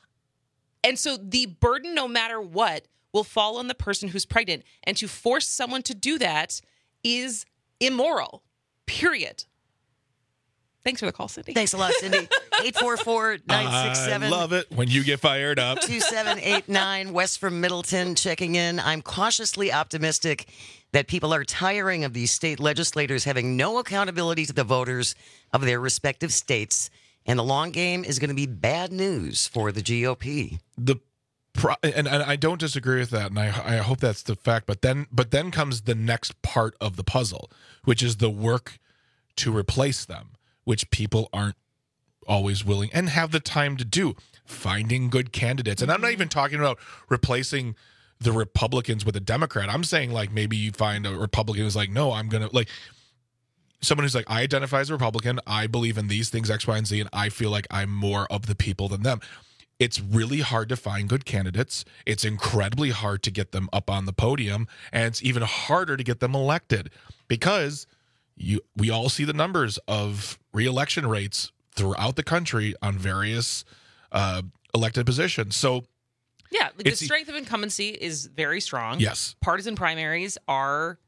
Speaker 10: so the burden, no matter what, will fall on the person who's pregnant. And to force someone to do that is immoral, period. Thanks for the call, Cindy.
Speaker 12: Thanks a lot, Cindy. 844-967.
Speaker 19: I love it when you get fired up.
Speaker 12: 2789, West from Middleton checking in. I'm cautiously optimistic that people are tiring of these state legislators having no accountability to the voters of their respective states. And the long game is going to be bad news for the GOP.
Speaker 19: And I don't disagree with that, and I hope that's the fact. But then comes the next part of the puzzle, which is the work to replace them, which people aren't always willing and have the time to do, finding good candidates. And I'm not even talking about replacing the Republicans with a Democrat. I'm saying like maybe you find a Republican who's like, no, I'm going to like someone who's like, I identify as a Republican. I believe in these things, X, Y, and Z, and I feel like I'm more of the people than them. It's really hard to find good candidates. It's incredibly hard to get them up on the podium, and it's even harder to get them elected because we all see the numbers of re-election rates throughout the country on various elected positions. So
Speaker 10: yeah, the strength of incumbency is very strong.
Speaker 19: Yes.
Speaker 10: Partisan primaries are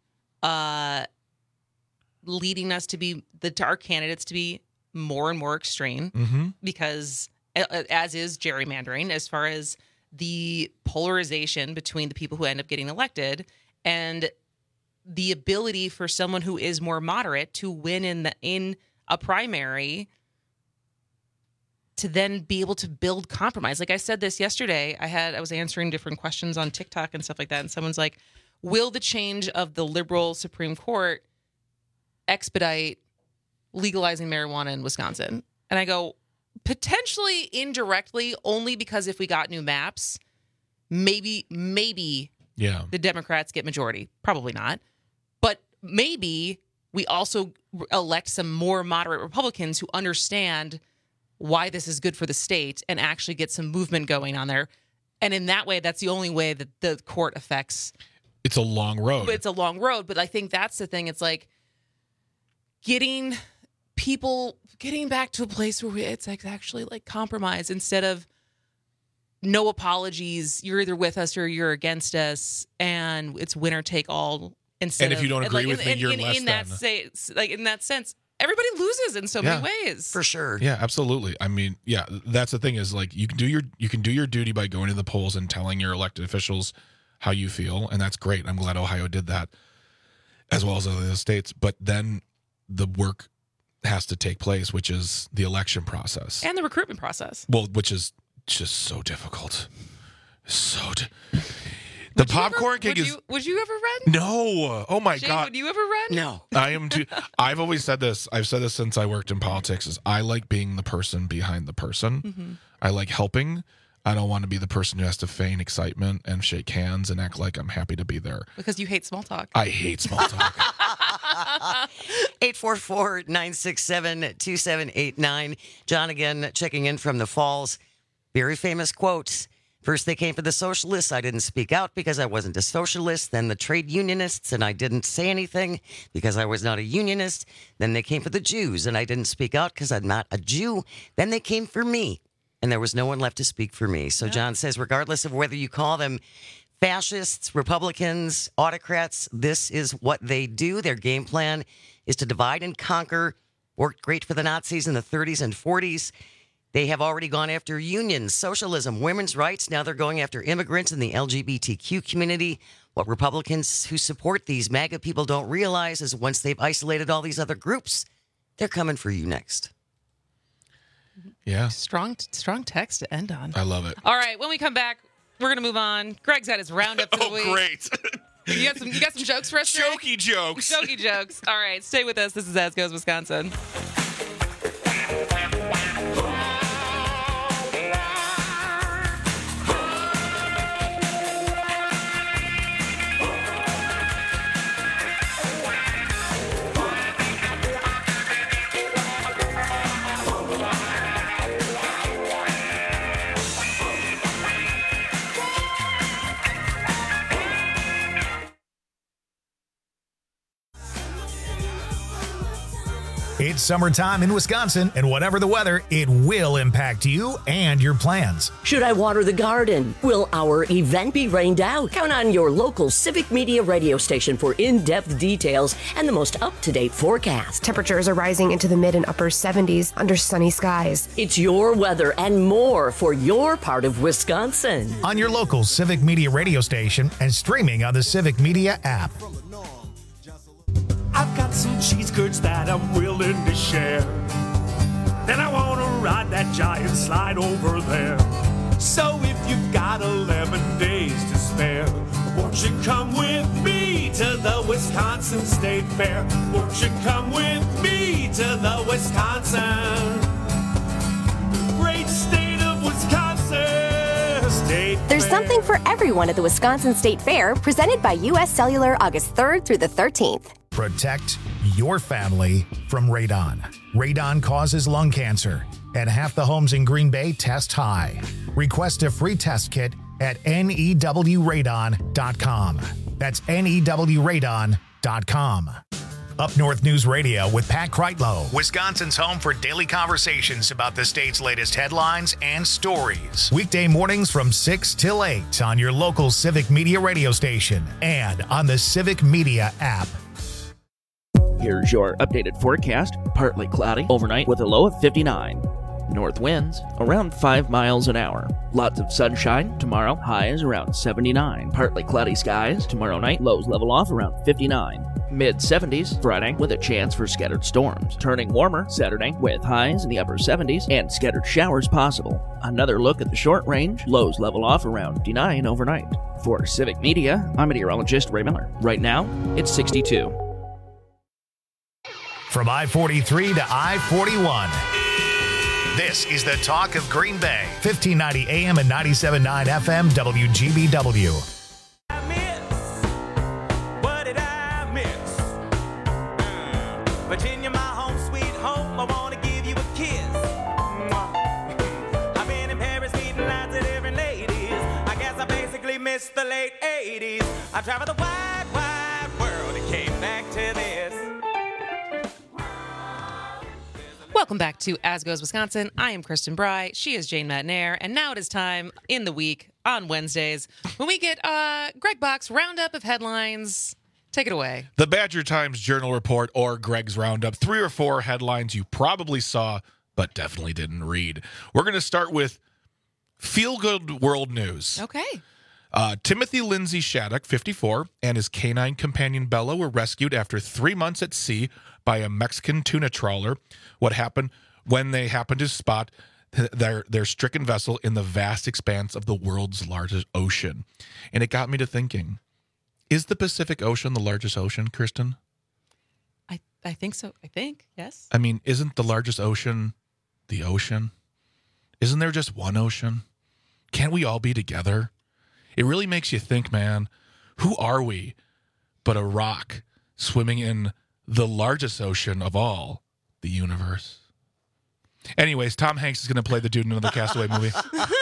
Speaker 10: leading us to be our candidates to be more and more extreme because as is gerrymandering as far as the polarization between the people who end up getting elected and the ability for someone who is more moderate to win in a primary to then be able to build compromise. Like I said this yesterday, I was answering different questions on TikTok and stuff like that, and someone's like, will the change of the liberal Supreme Court expedite legalizing marijuana in Wisconsin? And I go, potentially indirectly, only because if we got new maps, maybe the Democrats get majority. Probably not. But maybe we also elect some more moderate Republicans who understand why this is good for the state and actually get some movement going on there. And in that way, that's the only way that the court affects.
Speaker 19: It's a long road.
Speaker 10: But it's a long road. But I think that's the thing. It's like getting back to a place where it's like actually like compromise instead of no apologies. You're either with us or you're against us, and it's winner take all.
Speaker 19: And if you don't agree with me, you're less than.
Speaker 10: In that sense, everybody loses in so many ways.
Speaker 12: For sure.
Speaker 19: Yeah, absolutely. I mean, yeah, that's the thing is like you can do your duty by going to the polls and telling your elected officials how you feel, and that's great. I'm glad Ohio did that, as well as other states. But then the work has to take place, which is the election process
Speaker 10: and the recruitment process.
Speaker 19: Well, which is just so difficult. The popcorn cake is.
Speaker 10: Would you ever run?
Speaker 19: No. Oh my
Speaker 10: Shane,
Speaker 19: God.
Speaker 10: Would you ever run?
Speaker 12: No.
Speaker 19: I am too. I've always said this. I've said this since I worked in politics. Is I like being the person behind the person.
Speaker 10: Mm-hmm.
Speaker 19: I like helping. I don't want to be the person who has to feign excitement and shake hands and act like I'm happy to be there.
Speaker 10: Because you hate small talk.
Speaker 19: I hate small talk.
Speaker 12: 844-967-2789. John again checking in from the Falls. Very famous quotes. First, they came for the socialists. I didn't speak out because I wasn't a socialist. Then the trade unionists, and I didn't say anything because I was not a unionist. Then they came for the Jews, and I didn't speak out because I'm not a Jew. Then they came for me, and there was no one left to speak for me. So John says, regardless of whether you call them fascists, Republicans, autocrats, this is what they do. Their game plan is to divide and conquer. Worked great for the Nazis in the 30s and 40s. They have already gone after unions, socialism, women's rights. Now they're going after immigrants and the LGBTQ community. What Republicans who support these MAGA people don't realize is once they've isolated all these other groups, they're coming for you next.
Speaker 19: Yeah.
Speaker 10: Strong text to end on.
Speaker 19: I love it.
Speaker 10: All right, when we come back, we're going to move on. Greg's had his roundup for the week.
Speaker 19: Oh, great.
Speaker 10: You got some jokes for us, Greg?
Speaker 19: Jokey jokes.
Speaker 10: Jokey jokes. All right, stay with us. This is As Goes Wisconsin.
Speaker 1: It's summertime in Wisconsin, and whatever the weather, it will impact you and your plans.
Speaker 7: Should I water the garden? Will our event be rained out? Count on your local Civic Media radio station for in-depth details and the most up-to-date forecast.
Speaker 22: Temperatures are rising into the mid and upper 70s under sunny skies.
Speaker 7: It's your weather and more for your part of Wisconsin.
Speaker 1: On your local Civic Media radio station and streaming on the Civic Media app.
Speaker 5: I've got some cheese curds that I'm willing to share. Then I want to ride that giant slide over there. So if you've got 11 days to spare, won't you come with me to the Wisconsin Wisconsin State Fair. Won't you come with me to the Wisconsin? Great state of Wisconsin. State
Speaker 4: There's
Speaker 5: Fair.
Speaker 4: something for everyone at the Wisconsin State Fair, presented by U.S. Cellular August 3rd through the 13th.
Speaker 1: Protect your family from radon. Radon causes lung cancer, and half the homes in Green Bay test high. Request a free test kit at newradon.com. That's newradon.com. Up North News Radio with Pat Kreitlow, Wisconsin's home for daily conversations about the state's latest headlines and stories. Weekday mornings from 6 till 8 on your local Civic Media radio station and on the Civic Media app.
Speaker 18: Here's your updated forecast. Partly cloudy overnight with a low of 59. North winds around 5 miles an hour. Lots of sunshine tomorrow. Highs around 79. Partly cloudy skies tomorrow night. Lows level off around 59. Mid-70s Friday with a chance for scattered storms. Turning warmer Saturday with highs in the upper 70s and scattered showers possible. Another look at the short range. Lows level off around 59 overnight. For Civic Media, I'm meteorologist Ray Miller. Right now, it's 62.
Speaker 1: From I-43 to I-41. This is the talk of Green Bay. 1590 AM and 97.9 FM WGBW.
Speaker 5: What did I miss? Virginia, my home, sweet home. I want to give you a kiss. I've been in Paris meeting lots of different ladies. I guess I basically missed the late 80s. I traveled the wide, wide world and came back to this.
Speaker 10: Welcome back to As Goes Wisconsin. I am Kristen Bry. She is Jane Matnair. And now it is time in the week on Wednesdays when we get Greg Bach's roundup of headlines. Take it away.
Speaker 19: The Badger Times Journal Report or Greg's Roundup. 3 or 4 headlines you probably saw but definitely didn't read. We're going to start with feel-good world news.
Speaker 10: Okay.
Speaker 19: Timothy Lindsay Shattuck, 54, and his canine companion Bella were rescued after 3 months at sea by a Mexican tuna trawler. What happened when they happened to spot their stricken vessel in the vast expanse of the world's largest ocean? And it got me to thinking, is the Pacific Ocean the largest ocean, Kristen?
Speaker 10: I think so. I think, yes.
Speaker 19: I mean, isn't the largest ocean the ocean? Isn't there just one ocean? Can't we all be together? It really makes you think, man, who are we but a rock swimming in the largest ocean of all, the universe? Anyways, Tom Hanks is going to play the dude in another Castaway movie.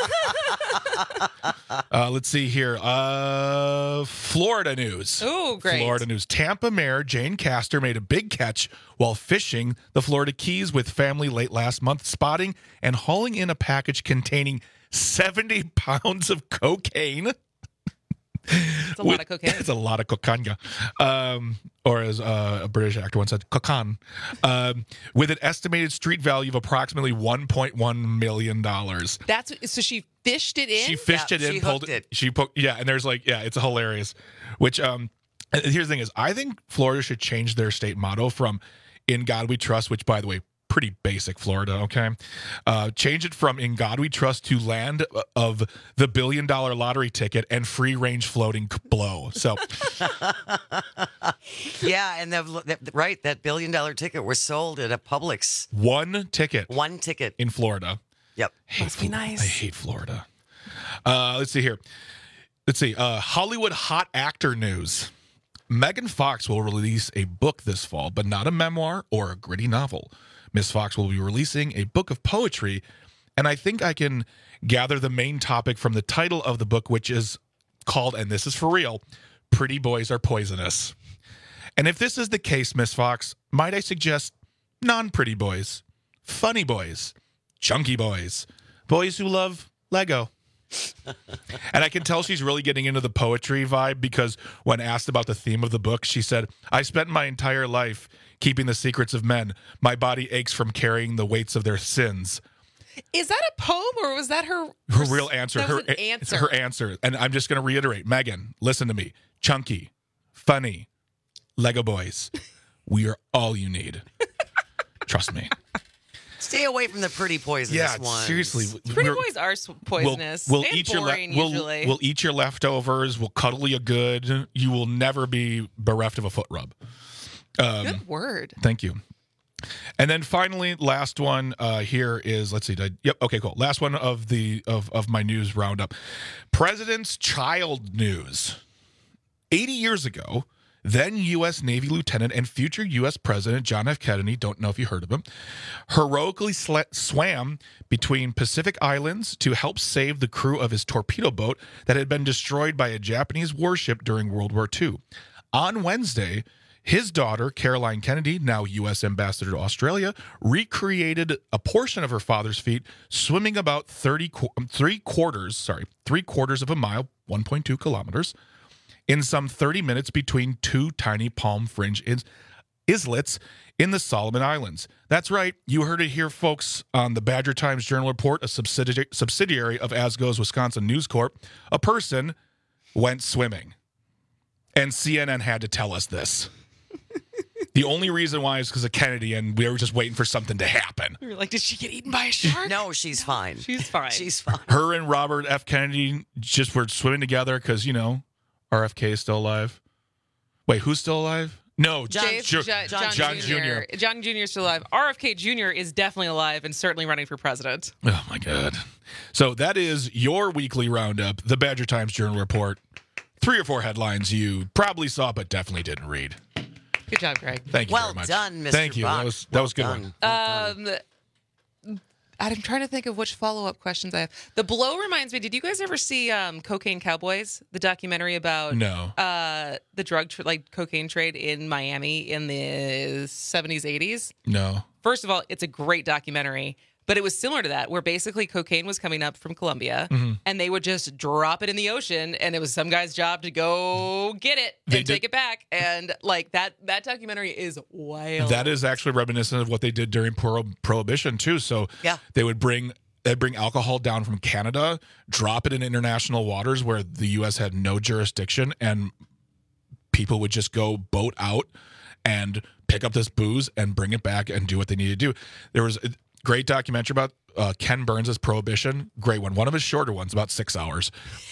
Speaker 19: Let's see here. Florida news.
Speaker 10: Oh, great.
Speaker 19: Florida news. Tampa Mayor Jane Castor made a big catch while fishing the Florida Keys with family late last month, spotting and hauling in a package containing 70 pounds of cocaine.
Speaker 10: It's a lot of cocaine.
Speaker 19: It's a lot of cocaine. Or as a British actor once said, cocaine. With an estimated street value of approximately $1.1 million.
Speaker 10: So she fished it in?
Speaker 19: She fished it in,
Speaker 12: she
Speaker 19: pulled
Speaker 12: hooked
Speaker 19: it. She poked, yeah, and there's it's hilarious. Which, here's the thing is, I think Florida should change their state motto from "In God We Trust," which, by the way, pretty basic Florida, okay? Change it from "In God We Trust" to "Land of the $1 billion lottery ticket and free range floating blow." So,
Speaker 12: yeah, and that $1 billion ticket was sold at a Publix.
Speaker 19: One ticket in Florida.
Speaker 12: Yep,
Speaker 10: must be nice.
Speaker 19: I hate Florida. Let's see here. Hollywood hot actor news. Megan Fox will release a book this fall, but not a memoir or a gritty novel. Miss Fox will be releasing a book of poetry, and I think I can gather the main topic from the title of the book, which is called, and this is for real, Pretty Boys Are Poisonous. And if this is the case, Miss Fox, might I suggest non-pretty boys, funny boys, chunky boys, boys who love Lego. And I can tell she's really getting into the poetry vibe because when asked about the theme of the book, she said, "I spent my entire life keeping the secrets of men. My body aches from carrying the weights of their sins."
Speaker 10: Is that a poem or was that her
Speaker 19: real answer?
Speaker 10: That was an answer.
Speaker 19: Her answer. And I'm just going to reiterate, Megan, listen to me. Chunky, funny, Lego boys. We are all you need. Trust me.
Speaker 12: Stay away from the pretty poisonous ones.
Speaker 19: Seriously.
Speaker 10: Pretty boys are poisonous.
Speaker 19: We'll
Speaker 10: and
Speaker 19: eat
Speaker 10: boring,
Speaker 19: your
Speaker 10: usually.
Speaker 19: we'll eat your leftovers. We'll cuddle you good. You will never be bereft of a foot rub.
Speaker 10: Good word.
Speaker 19: Thank you. And then finally, last one here is, let's see. Yep. Okay, cool. Last one of my news roundup. President's child news. 80 years ago, then U.S. Navy Lieutenant and future U.S. President John F. Kennedy, don't know if you heard of him, heroically swam between Pacific Islands to help save the crew of his torpedo boat that had been destroyed by a Japanese warship during World War II. On Wednesday, his daughter, Caroline Kennedy, now U.S. Ambassador to Australia, recreated a portion of her father's feat, swimming about three quarters of a mile, 1.2 kilometers, in some 30 minutes between two tiny palm fringe islets in the Solomon Islands. That's right. You heard it here, folks, on the Badger Times Journal Report, a subsidiary of ASGO's Wisconsin News Corp. A person went swimming. And CNN had to tell us this. The only reason why is because of Kennedy, and we were just waiting for something to happen.
Speaker 10: We were like, did she get eaten by a shark?
Speaker 12: No, she's fine.
Speaker 10: She's fine.
Speaker 12: She's fine.
Speaker 19: Her and Robert F. Kennedy just were swimming together because, RFK is still alive. Wait, who's still alive? No,
Speaker 10: John Jr. John Jr. is still alive. RFK Jr. is definitely alive and certainly running for president.
Speaker 19: Oh, my God. So that is your weekly roundup, the Badger Times Journal Report. 3 or 4 headlines you probably saw but definitely didn't read.
Speaker 10: Good job, Greg.
Speaker 19: Thank you very much.
Speaker 12: Well done, Mr.
Speaker 19: Thank you.
Speaker 12: Bach.
Speaker 19: That was a good one.
Speaker 10: I'm trying to think of which follow-up questions I have. The Blow reminds me, did you guys ever see Cocaine Cowboys, the documentary about the drug cocaine trade in Miami in the 70s, 80s?
Speaker 19: No.
Speaker 10: First of all, it's a great documentary, but it was similar to that, where basically cocaine was coming up from Colombia, and they would just drop it in the ocean, and it was some guy's job to go get it and take it back. And that documentary is wild.
Speaker 19: That is actually reminiscent of what they did during Prohibition too. So they'd bring alcohol down from Canada, drop it in international waters where the U.S. had no jurisdiction, and people would just go boat out and pick up this booze and bring it back and do what they needed to do. There was a great documentary about Ken Burns' Prohibition. Great one. One of his shorter ones, about 6 hours.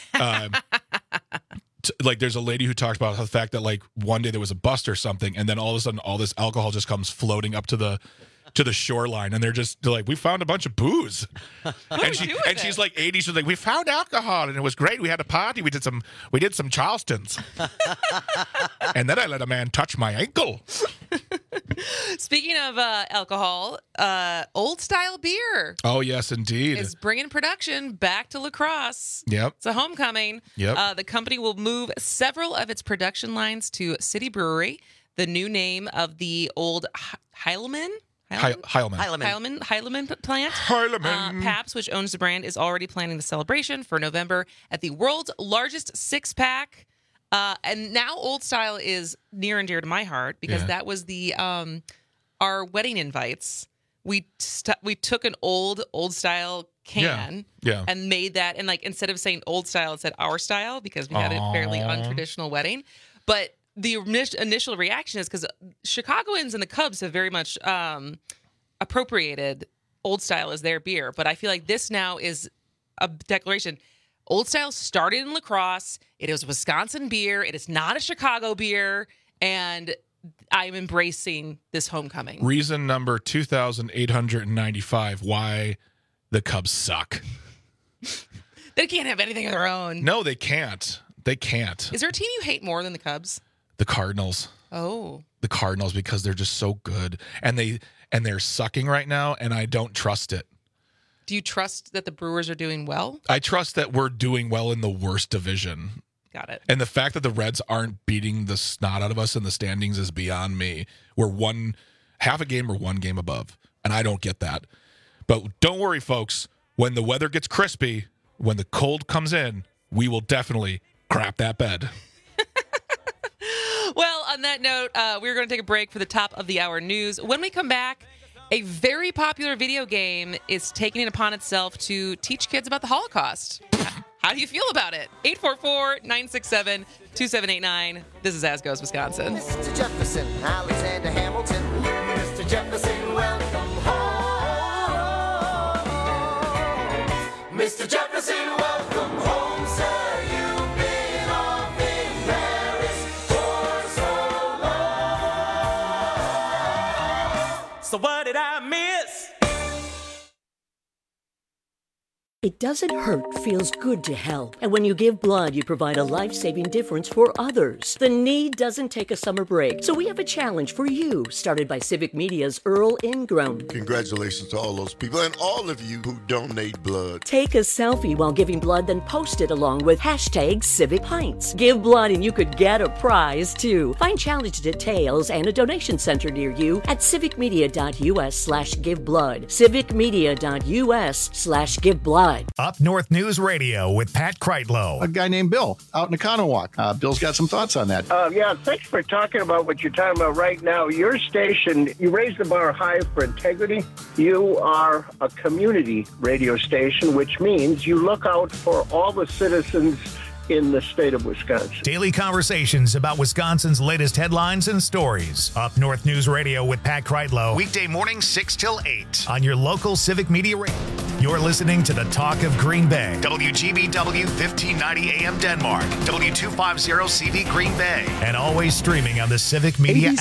Speaker 19: There's a lady who talked about the fact that one day there was a bust or something, and then all of a sudden all this alcohol just comes floating up to the shoreline, and they're like, we found a bunch of booze. She's like 80. She's like, we found alcohol, and it was great. We had a party. We did some Charlestons. And then I let a man touch my ankle.
Speaker 10: Speaking of alcohol, Old Style Beer.
Speaker 19: Oh, yes, indeed.
Speaker 10: Is bringing production back to La Crosse.
Speaker 19: Yep.
Speaker 10: It's a homecoming.
Speaker 19: Yep.
Speaker 10: The company will move several of its production lines to City Brewery, the new name of the old Heilemann plant. Pabst, which owns the brand, is already planning the celebration for November at the world's largest six-pack. And now Old Style is near and dear to my heart because that was our wedding invites. We took an old Style can and made that, and instead of saying Old Style, it said Our Style because we had a fairly untraditional wedding. But the initial reaction is because Chicagoans and the Cubs have very much appropriated Old Style as their beer. But I feel like this now is a declaration. Old Style started in La Crosse. It is Wisconsin beer. It is not a Chicago beer. And I'm embracing this homecoming.
Speaker 19: Reason number 2,895 why the Cubs suck.
Speaker 10: They can't have anything of their own.
Speaker 19: No, they can't. They can't.
Speaker 10: Is there a team you hate more than the Cubs?
Speaker 19: The Cardinals.
Speaker 10: Oh.
Speaker 19: The Cardinals, because they're just so good. And they're sucking right now, and I don't trust it.
Speaker 10: Do you trust that the Brewers are doing well?
Speaker 19: I trust that we're doing well in the worst division.
Speaker 10: Got it.
Speaker 19: And the fact that the Reds aren't beating the snot out of us in the standings is beyond me. We're half a game or one game above, and I don't get that. But don't worry, folks. When the weather gets crispy, when the cold comes in, we will definitely crap that bed.
Speaker 10: Well, on that note, we're going to take a break for the top of the hour news. When we come back, a very popular video game is taking it upon itself to teach kids about the Holocaust. How do you feel about it? 844-967-2789. This is As Goes Wisconsin.
Speaker 6: Mr. Jefferson, Alexander Hamilton. Mr. Jefferson, welcome home.
Speaker 5: Mr. Jefferson, welcome home, sir. You've been off in Paris for so long. So what did I miss?
Speaker 7: It doesn't hurt, feels good to help. And when you give blood, you provide a life-saving difference for others. The need doesn't take a summer break. So we have a challenge for you, started by Civic Media's Earl Ingram.
Speaker 6: Congratulations to all those people and all of you who donate blood.
Speaker 7: Take a selfie while giving blood, then post it along with #CivicPints. Give blood and you could get a prize, too. Find challenge details and a donation center near you at civicmedia.us/giveblood. civicmedia.us/giveblood.
Speaker 1: Up North News Radio with Pat Kreitlow.
Speaker 15: A guy named Bill out in Economowoc. Bill's got some thoughts on that.
Speaker 8: Yeah, thanks for talking about what you're talking about right now. Your station, you raise the bar high for integrity. You are a community radio station, which means you look out for all the citizens in the state of Wisconsin.
Speaker 1: Daily conversations about Wisconsin's latest headlines and stories. Up North News Radio with Pat Kreitlow. Weekday morning 6 till 8 on your local Civic Media Radio. You're listening to the Talk of Green Bay. WGBW 1590 AM Denmark. W250 CV Green Bay. And always streaming on the Civic Media app.